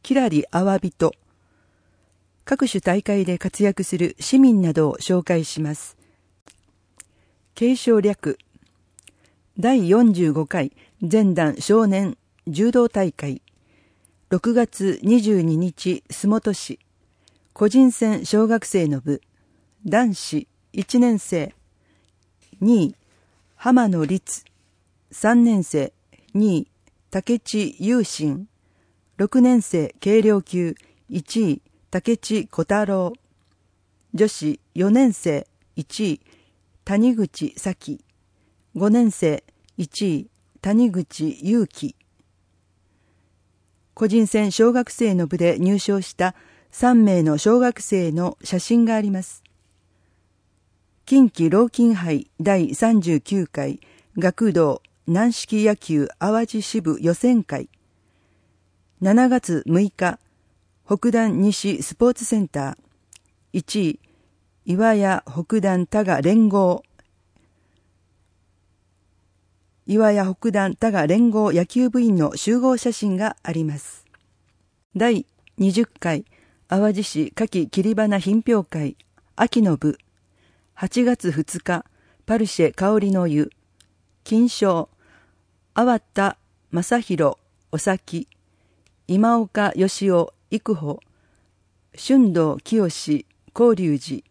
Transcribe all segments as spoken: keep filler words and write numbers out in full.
キラリアワビと、各種大会で活躍する市民などを紹介します。継承略。だいよんじゅうごかい全団少年柔道大会。ろくがつにじゅうににち洲本市。個人戦小学生の部。男子いちねんせい。にい、浜野律。さんねんせい。にい、竹地雄心。ろくねんせい軽量級。いちい、竹地小太郎。女子よねんせい。いちい、谷口咲。ごねんせい。いちい、谷口祐樹。個人戦小学生の部で入賞したさんめいの小学生の写真があります。近畿老筋杯だいさんじゅうきゅうかい学童軟式野球淡路支部予選会。しちがつむいか、北段西スポーツセンター。いちい、岩谷北段多賀連合。岩谷北段多賀連合野球部員の集合写真があります。だいにじゅっかい淡路市夏季切り花品評会秋の部。はちがつふつか、パルシェ香りの湯。金賞、粟田正宏お咲。今岡義雄育保。春道清高隆寺。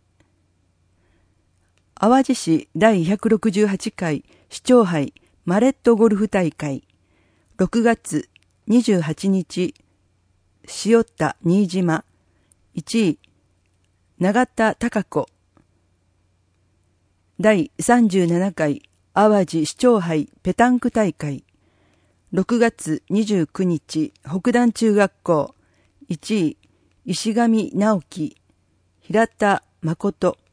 淡路市だいひゃくろくじゅうはちかい市長杯マレットゴルフ大会。ろくがつにじゅうはちにち、塩田新島。いちい、永田貴子。だいさんじゅうななかい淡路市長杯ペタンク大会。ろくがつにじゅうくにち、北段中学校。いちい、石上直樹。平田誠。